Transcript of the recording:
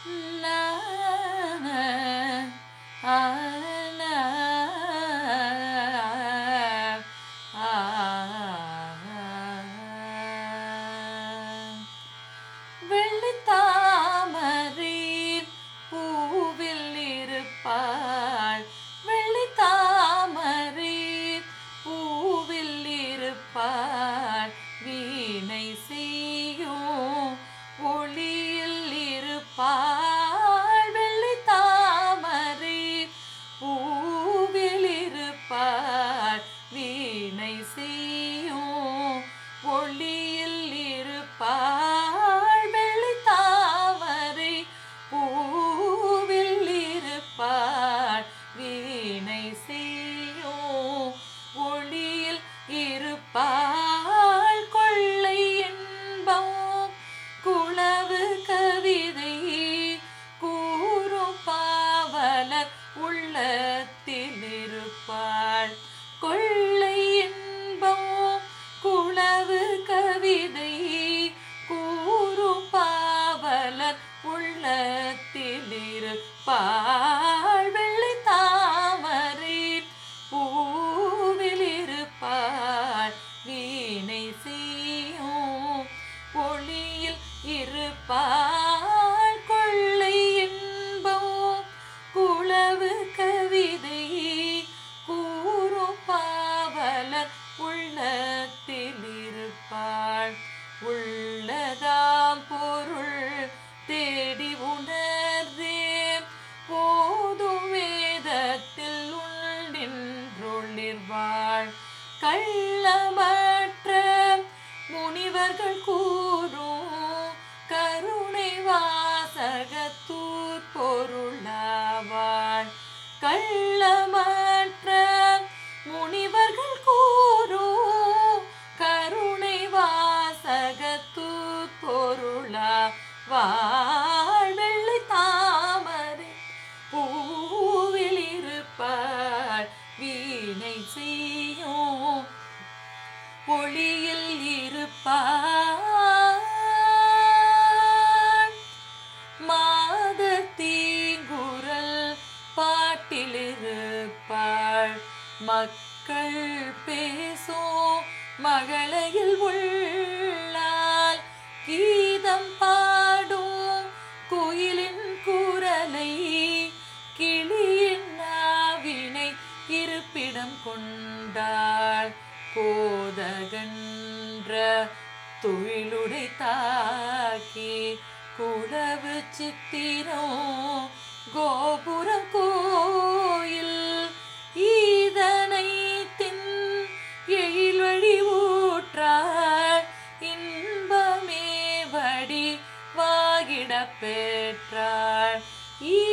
வெள்ளித்தாமரை பூவில் இருப்பாள், வெள்ளித்தாமரை பூவில் இருப்பாள், வீணை செய்யும் ஒளியில் இருப்பாள். வெள்ளித்தாமரை பூவில் இருப்பாள், வீணை செய்யும் ஒளியில் இருப்பாள். வெள்ளித்தாமரை பூவில் இருப்பாள், வீணை செய்யும் ஒளியில் இருப்பாள். கொள்ளை இன்பம் குளவு கவிதை கூறும் பாவலர் உள்ளத்தில் இருப்பாள். கொள்ளை இன்பம் குளவு கவிதை கூறும் பாவலர் உள்ளத்தில் இருப்பாள். வெள்ளித்தாமரை பூவில் இருப்பாள், வீணை செய்யும் ஒளியில் இருப்பாள். கொள்ளை இன்பம் குளவு கவிதை கூறும் பாவலர் உள்ளத்தில் இருப்பாள். உள்ளதாம் பொருள் தேடி உணர்ந்தேன் போதும் வேதத்தில் நின்றொளிர்வாள். கள்ளமற்ற முனிவர்கள் கூறும் கருணை வாசகத்தூர் பொருளாவாள். கள்ளமற்ற முனிவர்கள் கூறும் கருணை வாசகத்தூர் பொருளாவாள். வெள்ளித்தாமரை பூவில் இருப்பாள், வீணை செய்யும் ஒளியில் இருப்பாள். மாதர் தீங்குரல் பாட்டில் இருப்பாள், மக்கள் பேசும் மகளையில் உள்ளாள். கீதம் பாடும் குயிலின் குரலை கிளியின் நாவினை இருப்பிடம் கொண்டாள். கோதகன்ற தொழிலுடை தாக்கி குளவு சித்திரம் கோபுரம் கோயில் ஈதனை தின் எயில் வழி ஊற்றாள். இன்பமே வடி வாகிட பெற்றாள்.